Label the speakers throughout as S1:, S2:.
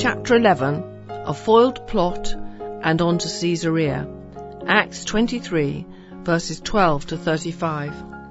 S1: chapter 11, a foiled plot, and on to Caesarea. Acts 23, verses 12 to 35.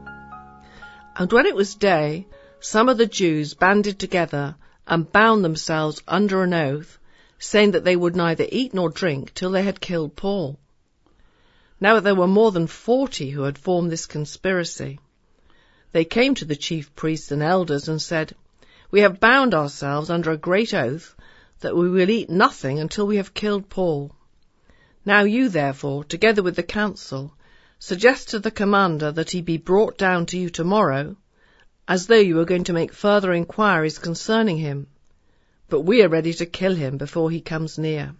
S1: And when it was day, some of the Jews banded together and bound themselves under an oath, saying that they would neither eat nor drink till they had killed Paul. Now there were more than 40 who had formed this conspiracy. They came to the chief priests and elders and said, "We have bound ourselves under a great oath that we will eat nothing until we have killed Paul. Now you, therefore, together with the council, suggest to the commander that he be brought down to you tomorrow, as though you were going to make further inquiries concerning him. But we are ready to kill him before he comes near."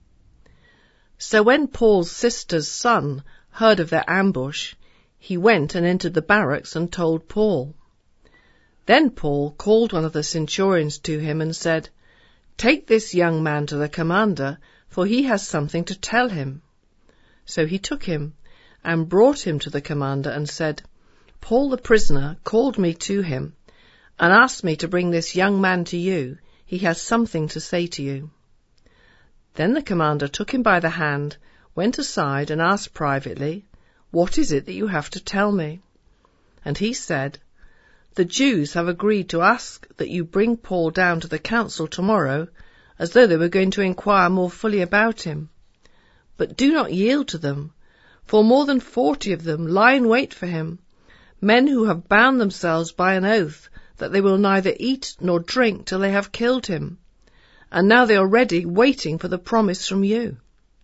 S1: So when Paul's sister's son heard of their ambush, he went and entered the barracks and told Paul. Then Paul called one of the centurions to him and said, "Take this young man to the commander, for he has something to tell him." So he took him and brought him to the commander and said, "Paul the prisoner called me to him and asked me to bring this young man to you. He has something to say to you." Then the commander took him by the hand, went aside and asked privately, "What is it that you have to tell me?" And he said, "The Jews have agreed to ask that you bring Paul down to the council tomorrow, as though they were going to inquire more fully about him. But do not yield to them, for more than 40 of them lie in wait for him, men who have bound themselves by an oath that they will neither eat nor drink till they have killed him. And now they are ready, waiting for the promise from you."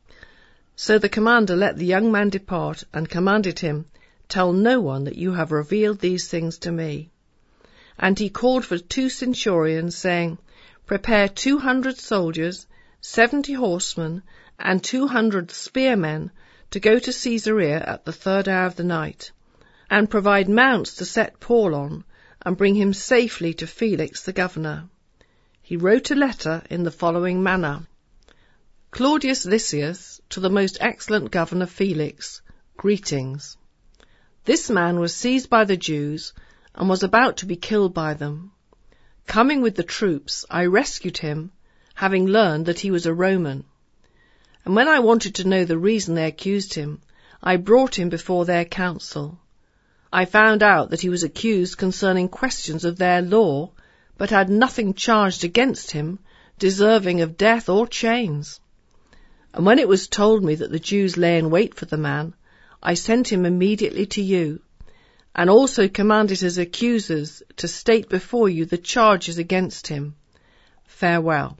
S1: So the commander let the young man depart and commanded him, "Tell no one that you have revealed these things to me." And he called for 2 centurions, saying, "Prepare 200 soldiers, 70 horsemen, and 200 spearmen to go to Caesarea at the 3rd hour of the night, and provide mounts to set Paul on, and bring him safely to Felix the governor." He wrote a letter in the following manner: "Claudius Lysias, to the most excellent governor Felix, greetings. This man was seized by the Jews and was about to be killed by them. Coming with the troops, I rescued him, having learned that he was a Roman. And when I wanted to know the reason they accused him, I brought him before their council. I found out that he was accused concerning questions of their law, but had nothing charged against him deserving of death or chains. And when it was told me that the Jews lay in wait for the man, I sent him immediately to you, and also commanded his accusers to state before you the charges against him. Farewell."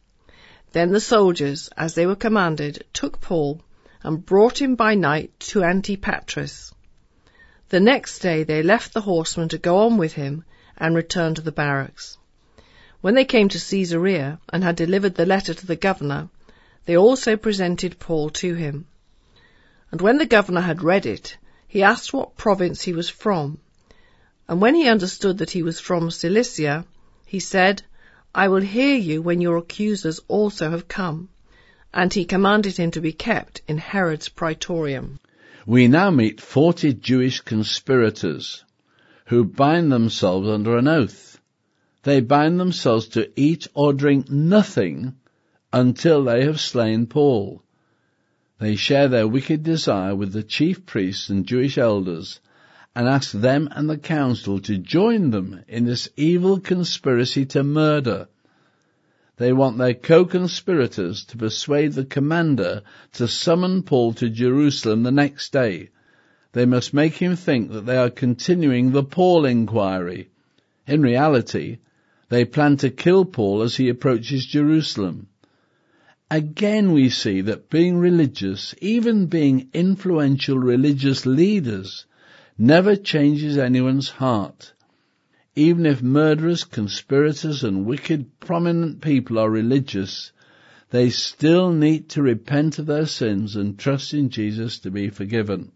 S1: Then the soldiers, as they were commanded, took Paul and brought him by night to Antipatris. The next day they left the horsemen to go on with him and returned to the barracks. When they came to Caesarea and had delivered the letter to the governor, they also presented Paul to him. And when the governor had read it, he asked what province he was from. And when he understood that he was from Cilicia, he said, "I will hear you when your accusers also have come." And he commanded him to be kept in Herod's praetorium.
S2: We now meet 40 Jewish conspirators who bind themselves under an oath. They bind themselves to eat or drink nothing until they have slain Paul. They share their wicked desire with the chief priests and Jewish elders and ask them and the council to join them in this evil conspiracy to murder. They want their co-conspirators to persuade the commander to summon Paul to Jerusalem the next day. They must make him think that they are continuing the Paul inquiry. In reality, they plan to kill Paul as he approaches Jerusalem. Again we see that being religious, even being influential religious leaders, never changes anyone's heart. Even if murderers, conspirators, and wicked prominent people are religious, they still need to repent of their sins and trust in Jesus to be forgiven.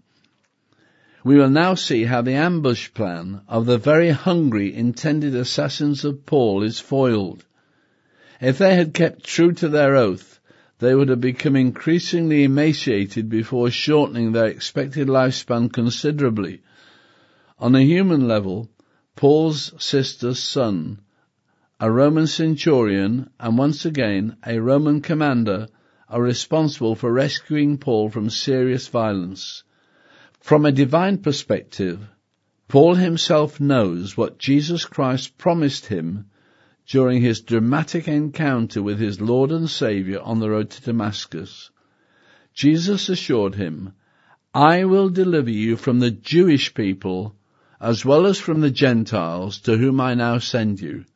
S2: We will now see how the ambush plan of the very hungry intended assassins of Paul is foiled. If they had kept true to their oath, they would have become increasingly emaciated before shortening their expected lifespan considerably. On a human level, Paul's sister's son a Roman centurion, and once again a Roman commander are responsible for rescuing Paul from serious violence. From a divine perspective, Paul himself knows what Jesus Christ promised him during his dramatic encounter with his Lord and Saviour on the road to Damascus. Jesus assured him, "I will deliver you from the Jewish people as well as from the Gentiles to whom I now send you."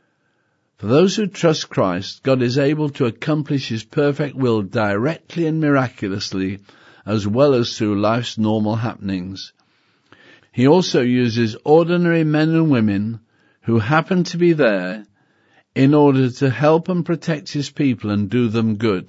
S2: For those who trust Christ, God is able to accomplish his perfect will directly and miraculously, as well as through life's normal happenings. He also uses ordinary men and women who happen to be there in order to help and protect his people and do them good.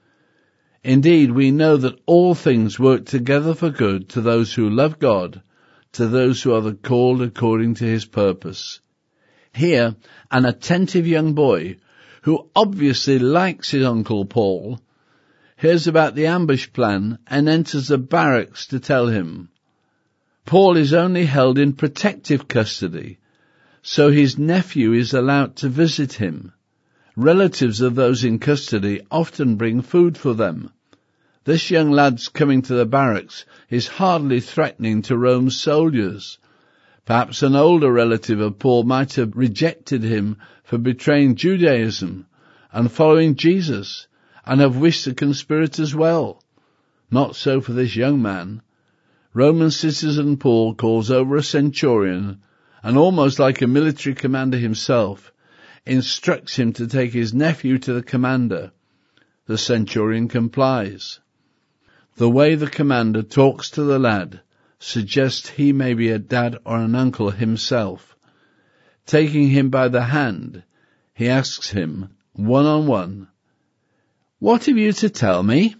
S2: Indeed, we know that all things work together for good to those who love God, to those who are called according to his purpose. Here, an attentive young boy, who obviously likes his Uncle Paul, hears about the ambush plan and enters the barracks to tell him. Paul is only held in protective custody, so his nephew is allowed to visit him. Relatives of those in custody often bring food for them. This young lad's coming to the barracks is hardly threatening to Rome's soldiers. Perhaps an older relative of Paul might have rejected him for betraying Judaism and following Jesus, and have wished the conspirators well. Not so for this young man. Roman citizen Paul calls over a centurion, and almost like a military commander himself, instructs him to take his nephew to the commander. The centurion complies. The way the commander talks to the lad suggests he may be a dad or an uncle himself. Taking him by the hand, he asks him, one-on-one, "What have you to tell me?"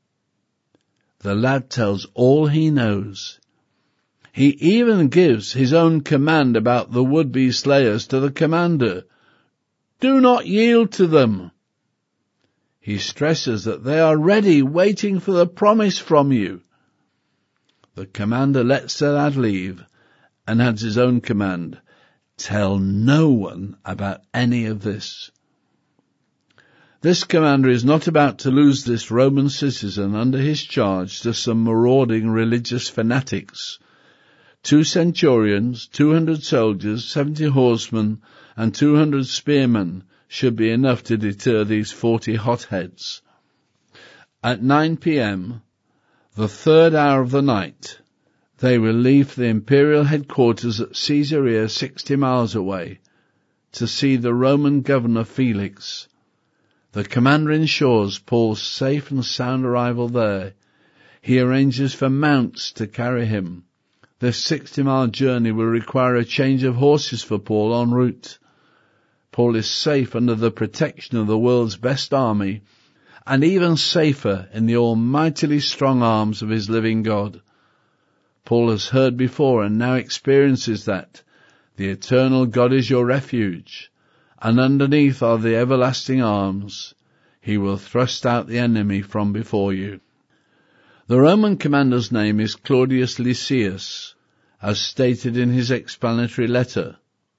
S2: The lad tells all he knows. He even gives his own command about the would-be slayers to the commander. "Do not yield to them." He stresses that they are ready, waiting for the promise from you. The commander lets the lad leave and adds his own command, "Tell no one about any of this." This commander is not about to lose this Roman citizen under his charge to some marauding religious fanatics. 2 centurions, 200 soldiers, 70 horsemen, and 200 spearmen should be enough to deter these 40 hotheads. At 9 p.m., the 3rd hour of the night, they will leave for the imperial headquarters at Caesarea 60 miles away to see the Roman governor Felix. The commander ensures Paul's safe and sound arrival there. He arranges for mounts to carry him. This 60-mile journey will require a change of horses for Paul en route. Paul is safe under the protection of the world's best army, and even safer in the almightily strong arms of his living God. Paul has heard before and now experiences that the eternal God is your refuge, and underneath are the everlasting arms. He will thrust out the enemy from before you. The Roman commander's name is Claudius Lysias, as stated in his explanatory letter.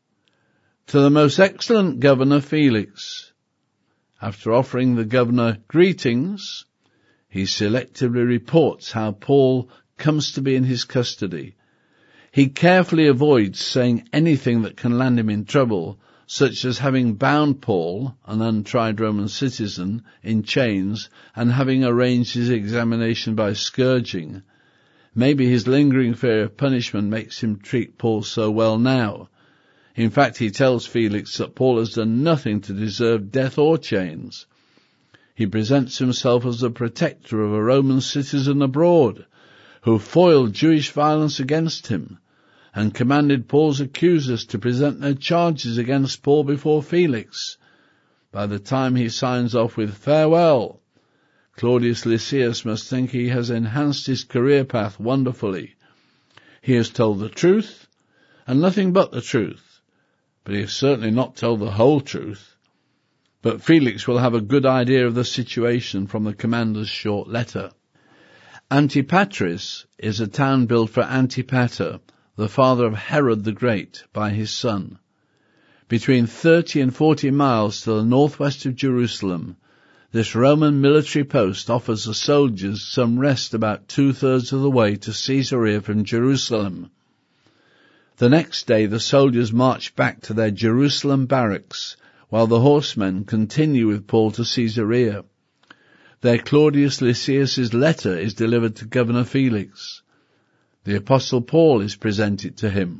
S2: To the most excellent governor Felix. After offering the governor greetings, he selectively reports how Paul comes to be in his custody. He carefully avoids saying anything that can land him in trouble, such as having bound Paul, an untried Roman citizen, in chains and having arranged his examination by scourging. Maybe his lingering fear of punishment makes him treat Paul so well now. In fact, he tells Felix that Paul has done nothing to deserve death or chains. He presents himself as the protector of a Roman citizen abroad, who foiled Jewish violence against him, and commanded Paul's accusers to present their charges against Paul before Felix. By the time he signs off with "farewell," Claudius Lysias must think he has enhanced his career path wonderfully. He has told the truth, and nothing but the truth, but he has certainly not told the whole truth. But Felix will have a good idea of the situation from the commander's short letter. Antipatris is a town built for Antipater, the father of Herod the Great, by his son. Between 30 and 40 miles to the northwest of Jerusalem, this Roman military post offers the soldiers some rest about 2/3 of the way to Caesarea from Jerusalem. The next day the soldiers march back to their Jerusalem barracks, while the horsemen continue with Paul to Caesarea. There Claudius Lysias' letter is delivered to Governor Felix. The Apostle Paul is presented to him.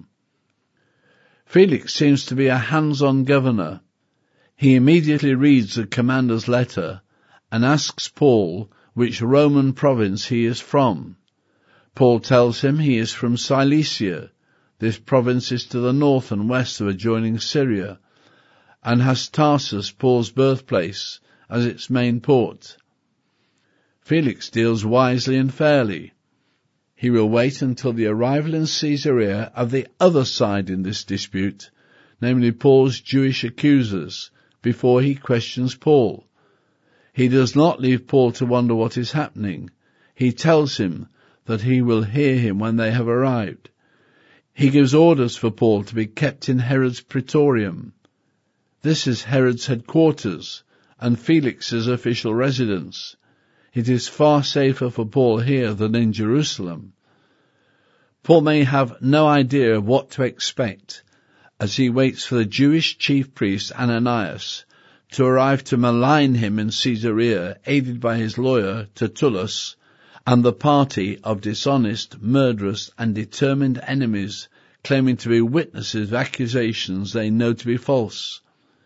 S2: Felix seems to be a hands-on governor. He immediately reads the commander's letter and asks Paul which Roman province he is from. Paul tells him he is from Cilicia. This province is to the north and west of adjoining Syria, and has Tarsus, Paul's birthplace, as its main port. Felix deals wisely and fairly. He will wait until the arrival in Caesarea of the other side in this dispute, namely Paul's Jewish accusers, before he questions Paul. He does not leave Paul to wonder what is happening. He tells him that he will hear him when they have arrived. He gives orders for Paul to be kept in Herod's praetorium. This is Herod's headquarters and Felix's official residence. It is far safer for Paul here than in Jerusalem. Paul may have no idea of what to expect as he waits for the Jewish chief priest Ananias to arrive to malign him in Caesarea, aided by his lawyer Tertullus and the party of dishonest, murderous and determined enemies claiming to be witnesses of accusations they know to be false.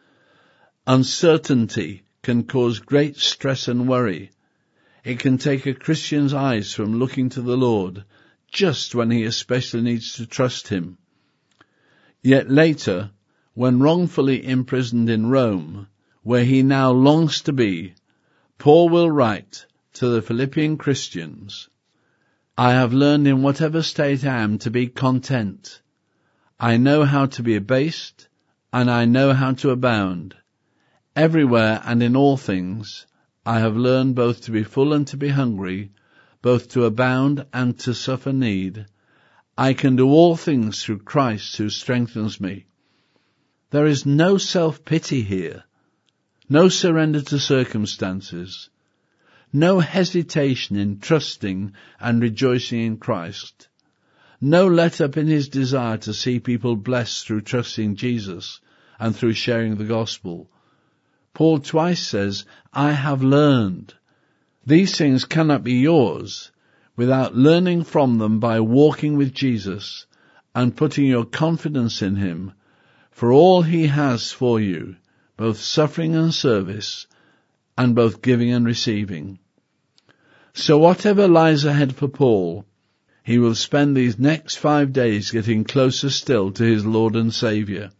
S2: Uncertainty can cause great stress and worry. It can take a Christian's eyes from looking to the Lord just when he especially needs to trust him. Yet later, when wrongfully imprisoned in Rome, where he now longs to be, Paul will write to the Philippian Christians, "I have learned in whatever state I am to be content. I know how to be abased, and I know how to abound. Everywhere and in all things, I have learned both to be full and to be hungry, both to abound and to suffer need. I can do all things through Christ who strengthens me." There is no self-pity here, no surrender to circumstances, no hesitation in trusting and rejoicing in Christ, no let-up in his desire to see people blessed through trusting Jesus and through sharing the gospel. Paul twice says, "I have learned." These things cannot be yours without learning from them by walking with Jesus and putting your confidence in him for all he has for you, both suffering and service, and both giving and receiving. So whatever lies ahead for Paul, he will spend these next 5 days getting closer still to his Lord and Saviour.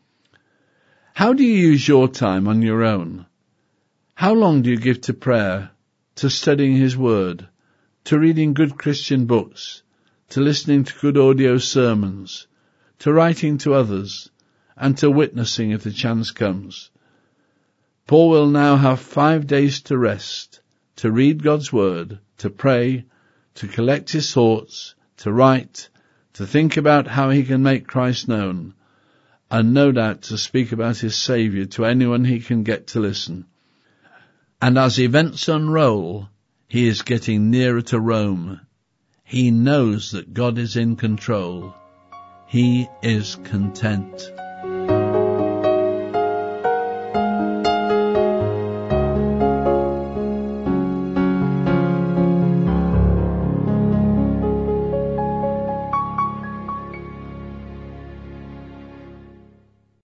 S2: How do you use your time on your own? How long do you give to prayer, to studying his word, to reading good Christian books, to listening to good audio sermons, to writing to others, and to witnessing if the chance comes? Paul will now have 5 days to rest, to read God's word, to pray, to collect his thoughts, to write, to think about how he can make Christ known, and no doubt to speak about his Saviour to anyone he can get to listen. And as events unroll, he is getting nearer to Rome. He knows that God is in control. He is content.